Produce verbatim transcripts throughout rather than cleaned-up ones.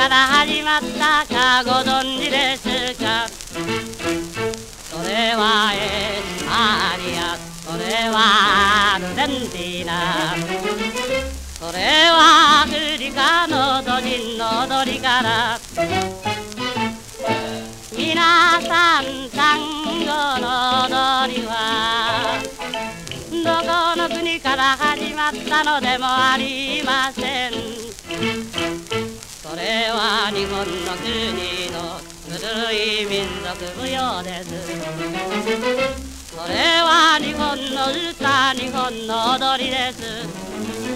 から始まったかご存知ですか。それはエスパニア、それはアルゼンティーナ、それはアフリカの土人の踊りから。皆さん単語の踊りはどこの国から始まったのでもありません。それは日本の国の古い民族舞踊です。それは日本の歌、日本の踊りです。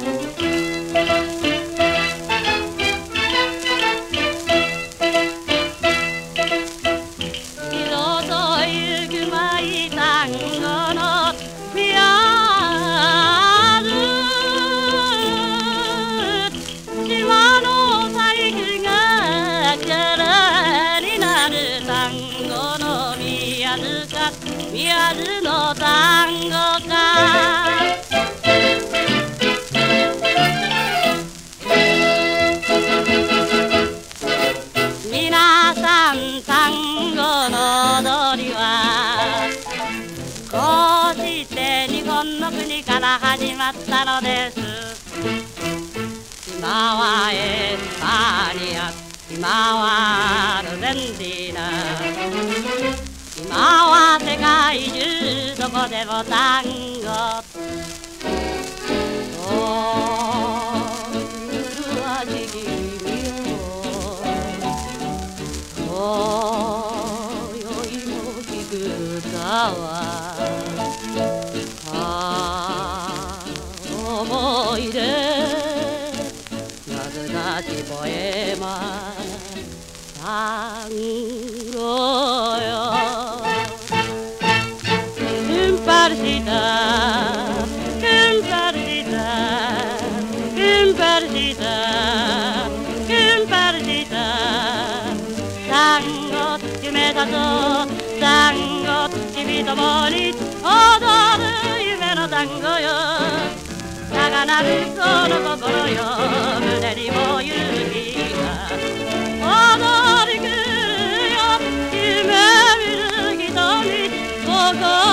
宮津の単語か。皆さん単語の踊りはこうして日本の国から始まったのです。今はエスパニア、今はアルゼンティーナ、今は世界中どこでも単語。お夜はじきみよ、今宵も聞く歌はあ思い出懐かしポエマ単語よ。単語夢だぞ、単語君ともに踊る夢の単語よ。高鳴るその心よ、胸にも勇気が踊り来るよ。夢見る人に心